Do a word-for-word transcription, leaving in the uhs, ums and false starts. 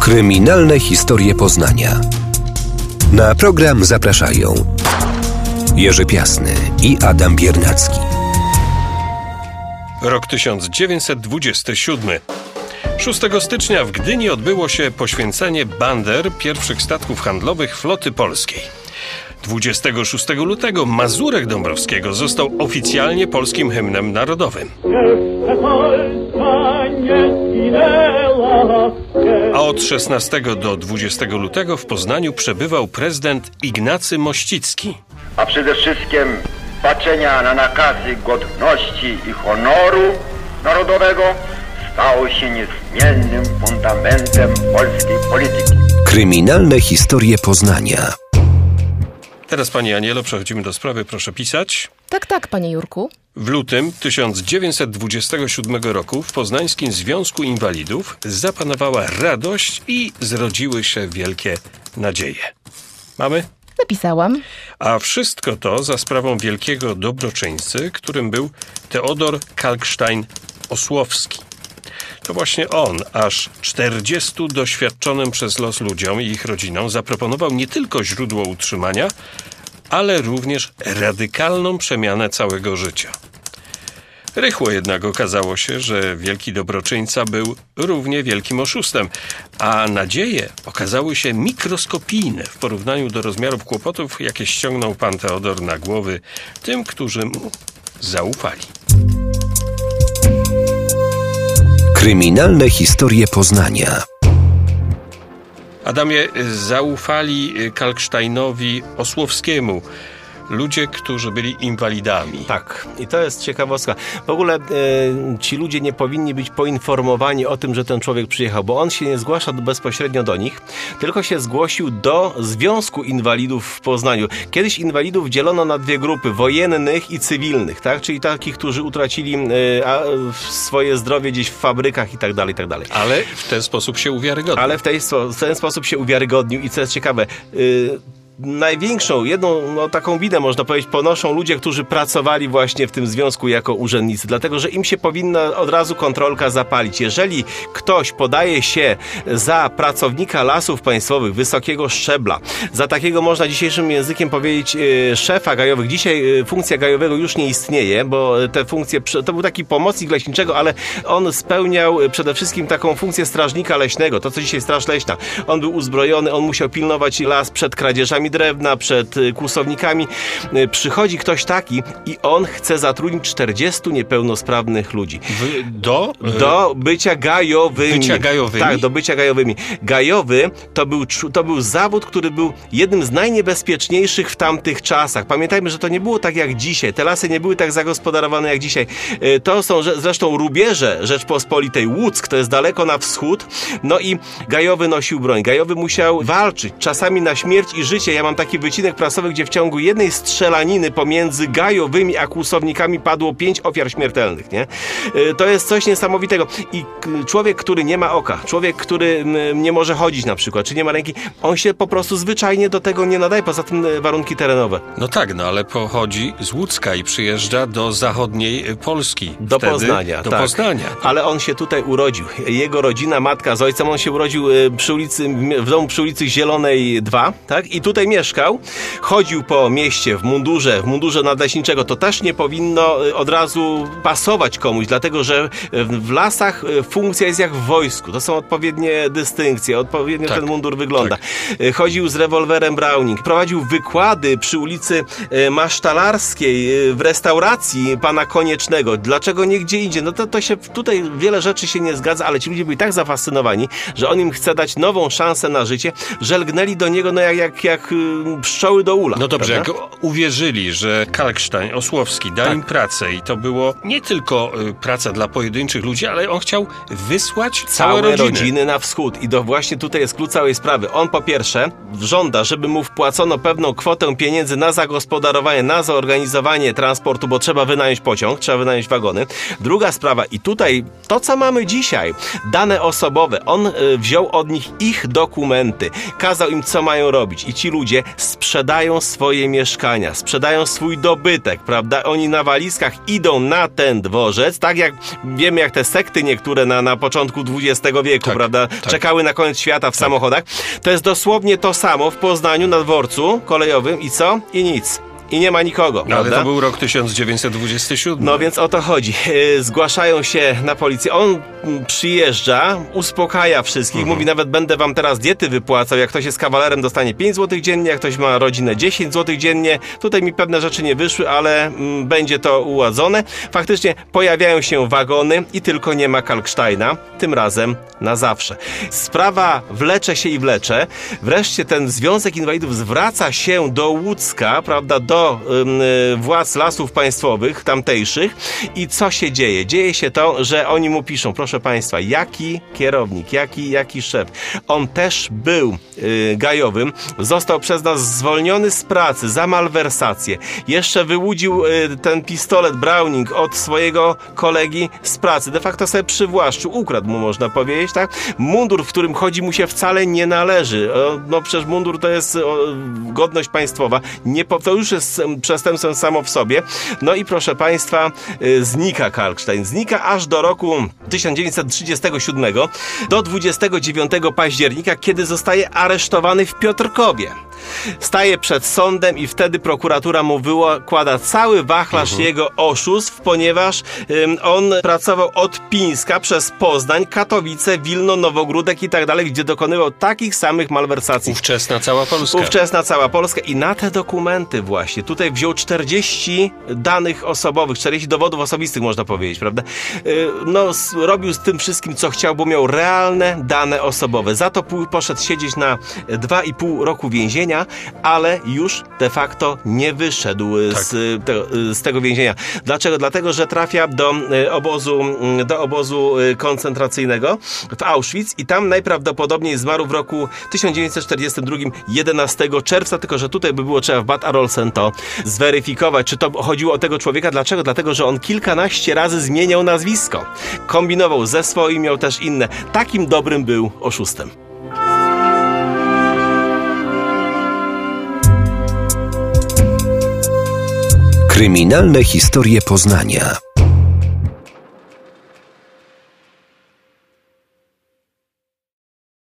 Kryminalne historie Poznania. Na program zapraszają Jerzy Piasny i Adam Biernacki. Rok tysiąc dziewięćset dwudziesty siódmy. szóstego stycznia w Gdyni odbyło się poświęcenie bander pierwszych statków handlowych floty polskiej. dwudziestego szóstego lutego Mazurek Dąbrowskiego został oficjalnie polskim hymnem narodowym. A od szesnastego do dwudziestego lutego w Poznaniu przebywał prezydent Ignacy Mościcki. A przede wszystkim patrzenia na nakazy godności i honoru narodowego stało się niezmiennym fundamentem polskiej polityki. Kryminalne historie Poznania. Teraz, pani Anielo, przechodzimy do sprawy. Proszę pisać. Tak, tak, panie Jurku. W lutym tysiąc dziewięćset dwudziestego siódmego roku w Poznańskim Związku Inwalidów zapanowała radość i zrodziły się wielkie nadzieje. Mamy? Napisałam. A wszystko to za sprawą wielkiego dobroczyńcy, którym był Teodor Kalkstein-Osłowski. To właśnie on, aż czterdziestu doświadczonym przez los ludziom i ich rodzinom zaproponował nie tylko źródło utrzymania, ale również radykalną przemianę całego życia. Rychło jednak okazało się, że wielki dobroczyńca był równie wielkim oszustem, a nadzieje okazały się mikroskopijne w porównaniu do rozmiarów kłopotów, jakie ściągnął pan Teodor na głowy tym, którzy mu zaufali. Kryminalne historie Poznania. Adamie, zaufali Kalksteinowi Osłowskiemu ludzie, którzy byli inwalidami. Tak, i to jest ciekawostka. W ogóle e, ci ludzie nie powinni być poinformowani o tym, że ten człowiek przyjechał, bo on się nie zgłasza bezpośrednio do nich, tylko się zgłosił do Związku Inwalidów w Poznaniu. Kiedyś inwalidów dzielono na dwie grupy, wojennych i cywilnych, tak? Czyli takich, którzy utracili e, a, swoje zdrowie gdzieś w fabrykach i tak dalej, i tak dalej. Ale w ten sposób się uwiarygodnił. Ale w, tej, w ten sposób się uwiarygodnił i co jest ciekawe, e, największą, jedną no, taką widę, można powiedzieć, ponoszą ludzie, którzy pracowali właśnie w tym związku jako urzędnicy, dlatego że im się powinna od razu kontrolka zapalić. Jeżeli ktoś podaje się za pracownika Lasów Państwowych wysokiego szczebla, za takiego, można dzisiejszym językiem powiedzieć, e, szefa gajowych, dzisiaj e, funkcja gajowego już nie istnieje, bo te funkcje, to był taki pomocnik leśniczego, ale on spełniał przede wszystkim taką funkcję strażnika leśnego, to co dzisiaj Straż Leśna. On był uzbrojony, on musiał pilnować las przed kradzieżami drewna, przed kłusownikami. Przychodzi ktoś taki i on chce zatrudnić czterdziestu niepełnosprawnych ludzi. W, do? Do bycia gajowymi. Bycia gajowymi? Tak, do bycia gajowymi. Gajowy to był, to był zawód, który był jednym z najniebezpieczniejszych w tamtych czasach. Pamiętajmy, że to nie było tak jak dzisiaj. Te lasy nie były tak zagospodarowane jak dzisiaj. To są zresztą rubieże Rzeczpospolitej. Łuck to jest daleko na wschód. No i gajowy nosił broń. Gajowy musiał walczyć. Czasami na śmierć i życie. Ja mam taki wycinek prasowy, gdzie w ciągu jednej strzelaniny pomiędzy gajowymi a kłusownikami padło pięć ofiar śmiertelnych, nie? To jest coś niesamowitego. I człowiek, który nie ma oka, człowiek, który nie może chodzić na przykład, czy nie ma ręki, on się po prostu zwyczajnie do tego nie nadaje, poza tym warunki terenowe. No tak, no ale pochodzi z Łódzka i przyjeżdża do zachodniej Polski. Do Wtedy Poznania. Do tak. Poznania. Ale on się tutaj urodził. Jego rodzina, matka z ojcem, on się urodził przy ulicy, w domu przy ulicy Zielonej dwa, tak? I tutaj mieszkał, chodził po mieście w mundurze, w mundurze nadleśniczego. To też nie powinno od razu pasować komuś, dlatego że w lasach funkcja jest jak w wojsku. To są odpowiednie dystynkcje, odpowiednio tak, ten mundur wygląda. Tak. Chodził z rewolwerem Browning, prowadził wykłady przy ulicy Masztalarskiej w restauracji pana Koniecznego. Dlaczego nie gdzie indziej? No to, to się tutaj wiele rzeczy się nie zgadza, ale ci ludzie byli tak zafascynowani, że on im chce dać nową szansę na życie, że lgnęli do niego no jak, jak, jak pszczoły do ula. No dobrze, prawda? Jak uwierzyli, że Kalkstein, Osłowski dał tak. im pracę i to było nie tylko y, praca dla pojedynczych ludzi, ale on chciał wysłać całe, całe rodziny. rodziny na wschód. I to właśnie tutaj jest klucz całej sprawy. On po pierwsze żąda, żeby mu wpłacono pewną kwotę pieniędzy na zagospodarowanie, na zorganizowanie transportu, bo trzeba wynająć pociąg, trzeba wynająć wagony. Druga sprawa i tutaj to, co mamy dzisiaj, dane osobowe. On y, wziął od nich ich dokumenty, kazał im, co mają robić. I ci ludzie ludzie sprzedają swoje mieszkania, sprzedają swój dobytek, prawda? Oni na walizkach idą na ten dworzec, tak jak wiemy, jak te sekty niektóre na, na początku dwudziestego wieku, tak, prawda? Tak. Czekały na koniec świata w tak. samochodach. To jest dosłownie to samo w Poznaniu na dworcu kolejowym i co? I nic. I nie ma nikogo, No, ale prawda? to był rok tysiąc dziewięćset dwudziesty siódmy. No więc o to chodzi. Yy, Zgłaszają się na policję. On mm, przyjeżdża, uspokaja wszystkich, Mhm. mówi nawet będę wam teraz diety wypłacał. Jak ktoś jest kawalerem, dostanie pięć złotych dziennie, jak ktoś ma rodzinę dziesięć złotych dziennie. Tutaj mi pewne rzeczy nie wyszły, ale mm, będzie to uładzone. Faktycznie pojawiają się wagony i tylko nie ma Kalksteina. Tym razem na zawsze. Sprawa wlecze się i wlecze. Wreszcie ten Związek Inwalidów zwraca się do Łódzka, prawda, do y, władz lasów państwowych tamtejszych i co się dzieje? Dzieje się to, że oni mu piszą, proszę państwa, jaki kierownik, jaki, jaki szef. On też był y, gajowym, został przez nas zwolniony z pracy za malwersację. Jeszcze wyłudził y, ten pistolet Browning od swojego kolegi z pracy. De facto sobie przywłaszczył, ukradł mu, można powiedzieć, tak? Mundur, w którym chodzi, mu się wcale nie należy. O, no przecież mundur to jest o, godność państwowa. Nie, to już jest przestępstwem samo w sobie. No i proszę państwa, y, znika Kalkstein. Znika aż do roku tysiąc dziewięćset trzydziestego siódmego do dwudziestego dziewiątego października, kiedy zostaje aresztowany w Piotrkowie. Staje przed sądem i wtedy prokuratura mu wykłada cały wachlarz uh-huh. jego oszustw, ponieważ ym, on pracował od Pińska przez Poznań, Katowice, Wilno, Nowogródek i tak dalej, gdzie dokonywał takich samych malwersacji. Ówczesna cała Polska. Ówczesna cała Polska i na te dokumenty właśnie tutaj wziął czterdzieści danych osobowych, czterdzieści dowodów osobistych, można powiedzieć, prawda? Yy, no, s- robił z tym wszystkim, co chciał, bo miał realne dane osobowe. Za to pół, poszedł siedzieć na dwa i pół roku więzienia, ale już de facto nie wyszedł tak. z, te, z tego więzienia. Dlaczego? Dlatego, że trafia do obozu, do obozu koncentracyjnego w Auschwitz i tam najprawdopodobniej zmarł w roku tysiąc dziewięćset czterdziestym drugim, jedenastego czerwca, tylko że tutaj by było trzeba w Bad Arolsen to zweryfikować, czy to chodziło o tego człowieka. Dlaczego? Dlatego, że on kilkanaście razy zmieniał nazwisko. Kombinował ze swoim, miał też inne. Takim dobrym był oszustem. Kryminalne historie Poznania.